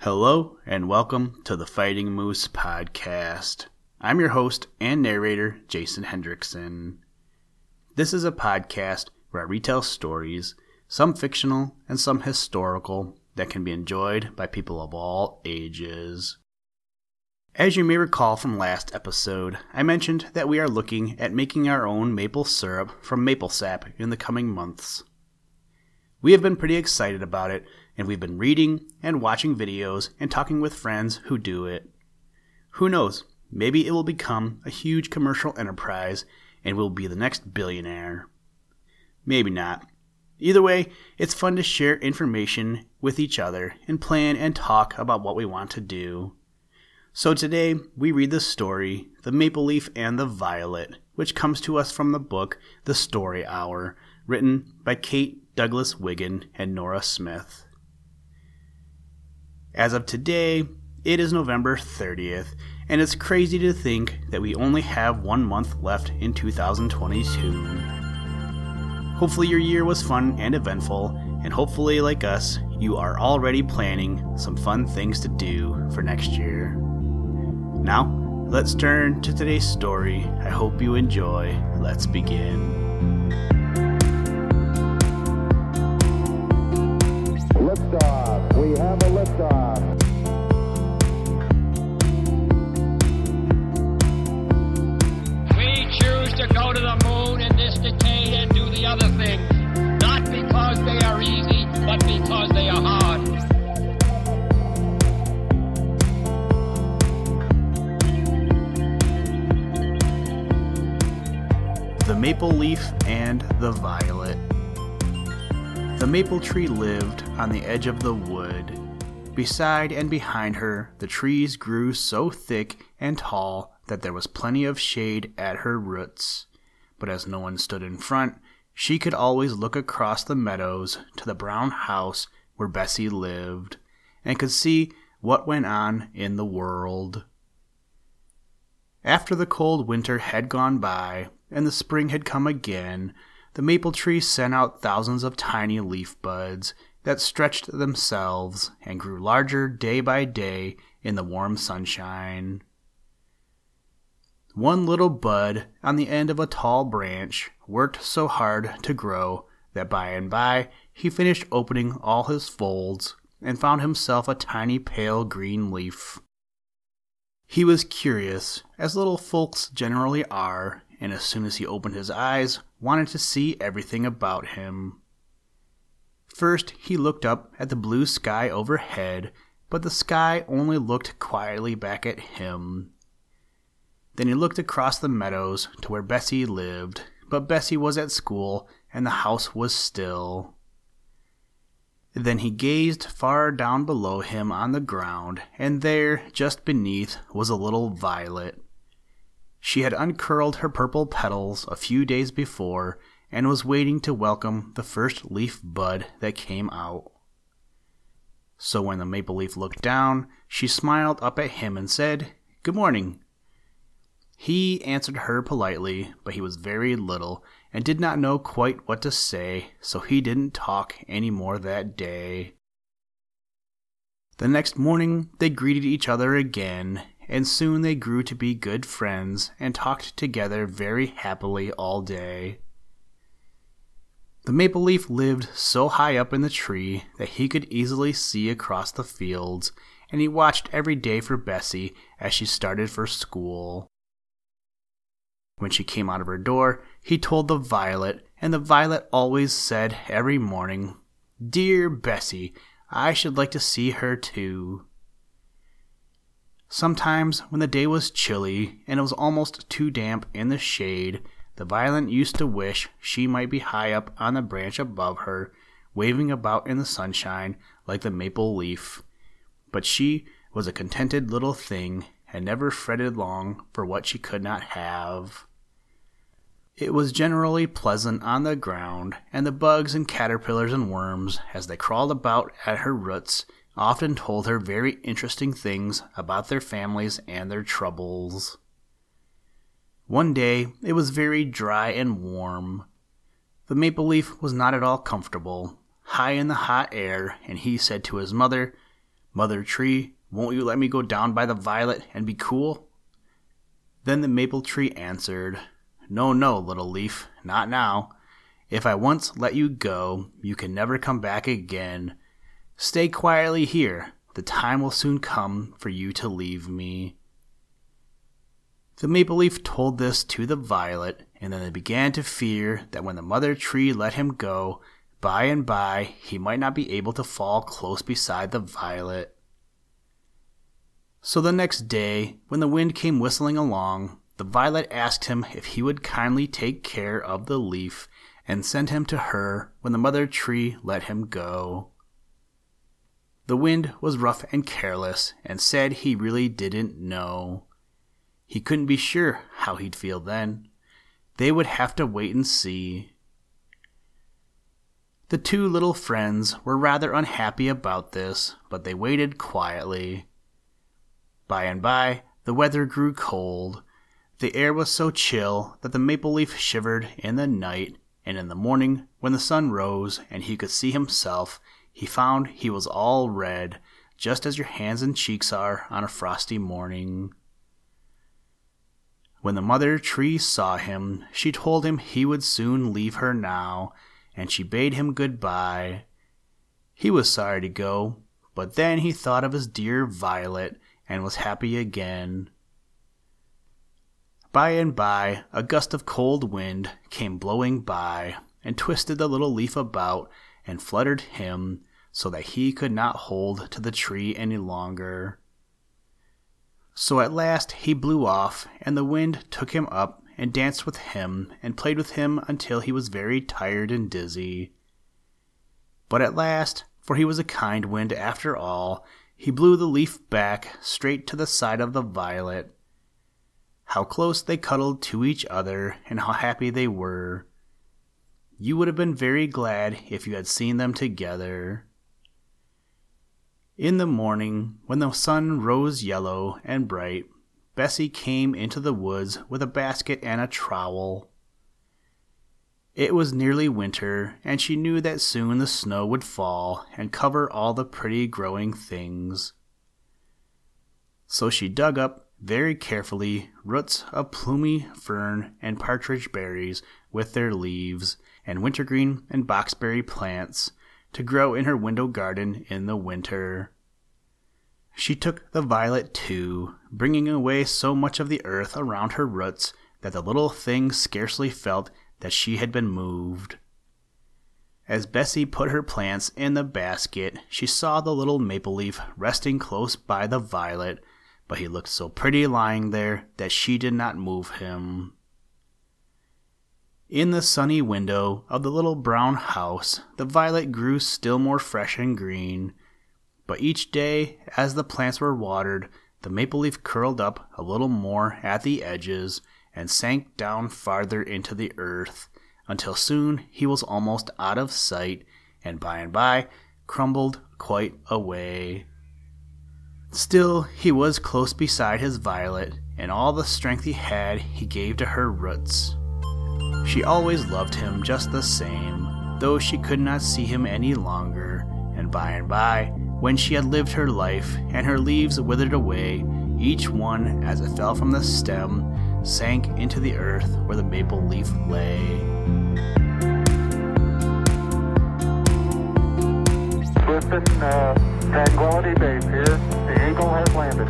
Hello and welcome to the Fighting Moose podcast. I'm your host and narrator, Jason Hendrickson. This is a podcast where I retell stories, some fictional and some historical, that can be enjoyed by people of all ages. As you may recall from last episode, I mentioned that we are looking at making our own maple syrup from maple sap in the coming months. We have been pretty excited about it, and we've been reading and watching videos and talking with friends who do it. Who knows, maybe it will become a huge commercial enterprise and we'll be the next billionaire. Maybe not. Either way, it's fun to share information with each other and plan and talk about what we want to do. So today, we read the story, The Maple Leaf and the Violet, which comes to us from the book The Story Hour, written by Kate Douglas Wiggin and Nora Smith. As of today, it is November 30th, and it's crazy to think that we only have 1 month left in 2022. Hopefully your year was fun and eventful, and hopefully, like us, you are already planning some fun things to do for next year. Now, let's turn to today's story. I hope you enjoy. Let's begin. Liftoff. We have a liftoff. We choose to go to the moon in this decade and do the other things, not because they are easy, but because they are hard. The Maple Leaf and the Violet. The maple tree lived on the edge of the wood. Beside and behind her, the trees grew so thick and tall that there was plenty of shade at her roots. But as no one stood in front, she could always look across the meadows to the brown house where Bessie lived, and could see what went on in the world. After the cold winter had gone by, and the spring had come again, the maple tree sent out thousands of tiny leaf buds that stretched themselves and grew larger day by day in the warm sunshine. One little bud on the end of a tall branch worked so hard to grow that by and by he finished opening all his folds and found himself a tiny pale green leaf. He was curious, as little folks generally are, and as soon as he opened his eyes, wanted to see everything about him. First, he looked up at the blue sky overhead, but the sky only looked quietly back at him. Then he looked across the meadows to where Bessie lived, but Bessie was at school and the house was still. Then he gazed far down below him on the ground, and there, just beneath, was a little violet. She had uncurled her purple petals a few days before and was waiting to welcome the first leaf bud that came out. So when the maple leaf looked down, she smiled up at him and said, "Good morning." He answered her politely, but he was very little and did not know quite what to say, so he didn't talk any more that day. The next morning they greeted each other again, and soon they grew to be good friends and talked together very happily all day. The maple leaf lived so high up in the tree that he could easily see across the fields, and he watched every day for Bessie as she started for school. When she came out of her door, he told the violet, and the violet always said every morning, "Dear Bessie, I should like to see her too." Sometimes, when the day was chilly and it was almost too damp in the shade, the violet used to wish she might be high up on the branch above her, waving about in the sunshine like the maple leaf. But she was a contented little thing and never fretted long for what she could not have. It was generally pleasant on the ground, and the bugs and caterpillars and worms, as they crawled about at her roots, often told her very interesting things about their families and their troubles. One day it was very dry and warm. The maple leaf was not at all comfortable, high in the hot air, and he said to his mother, "Mother Tree, won't you let me go down by the violet and be cool?" Then the maple tree answered, "No, no, little leaf, not now. If I once let you go, you can never come back again. Stay quietly here. The time will soon come for you to leave me." The maple leaf told this to the violet, and then they began to fear that when the mother tree let him go, by and by he might not be able to fall close beside the violet. So the next day, when the wind came whistling along, the violet asked him if he would kindly take care of the leaf and send him to her when the mother tree let him go. The wind was rough and careless and said he really didn't know. He couldn't be sure how he'd feel then. They would have to wait and see. The two little friends were rather unhappy about this, but they waited quietly. By and by, the weather grew cold. The air was so chill that the maple leaf shivered in the night, and in the morning, when the sun rose and he could see himself, he found he was all red, just as your hands and cheeks are on a frosty morning. When the mother tree saw him, she told him he would soon leave her now, and she bade him goodbye. He was sorry to go, but then he thought of his dear violet and was happy again. By and by, a gust of cold wind came blowing by and twisted the little leaf about and fluttered him so that he could not hold to the tree any longer. So at last he blew off, and the wind took him up and danced with him and played with him until he was very tired and dizzy. But at last, for he was a kind wind after all, he blew the leaf back straight to the side of the violet. How close they cuddled to each other, and how happy they were. You would have been very glad if you had seen them together. In the morning, when the sun rose yellow and bright, Bessie came into the woods with a basket and a trowel. It was nearly winter, and she knew that soon the snow would fall and cover all the pretty growing things. So she dug up, very carefully, roots of plumy fern and partridge berries with their leaves, and wintergreen and boxberry plants, to grow in her window garden in the winter. She took the violet too, bringing away so much of the earth around her roots that the little thing scarcely felt that she had been moved. As Bessie put her plants in the basket, she saw the little maple leaf resting close by the violet, but he looked so pretty lying there that she did not move him. In the sunny window of the little brown house, the violet grew still more fresh and green. But each day, as the plants were watered, the maple leaf curled up a little more at the edges and sank down farther into the earth, until soon he was almost out of sight, and by crumbled quite away. Still, he was close beside his violet, and all the strength he had he gave to her roots. She always loved him just the same, though she could not see him any longer, and by, when she had lived her life, and her leaves withered away, each one, as it fell from the stem, sank into the earth where the maple leaf lay. Houston, Tranquility Base here. The Eagle has landed.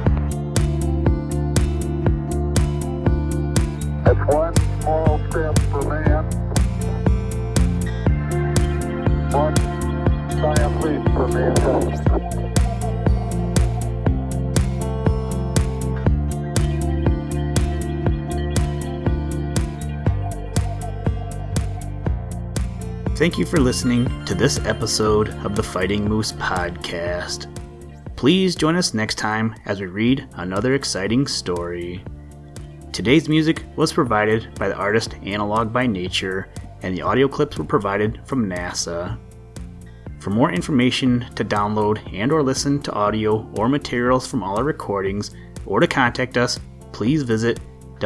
That's one small step for man, one giant leap for mankind. Thank you for listening to this episode of the Fighting Moose Podcast. Please join us next time as we read another exciting story. Today's music was provided by the artist Analog by Nature, and the audio clips were provided from NASA. For more information to download and or listen to audio or materials from all our recordings, or to contact us, please visit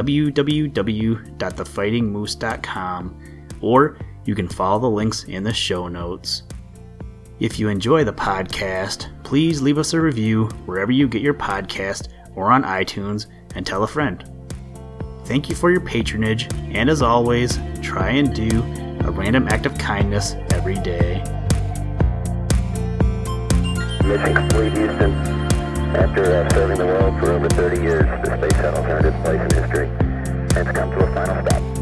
www.thefightingmoose.com, or you can follow the links in the show notes. If you enjoy the podcast, please leave us a review wherever you get your podcast or on iTunes, and tell a friend. Thank you for your patronage, and as always, try and do a random act of kindness every day. Mission complete, Houston. After serving the world for over 30 years, the space shuttle earned its place in history and has come to a final stop.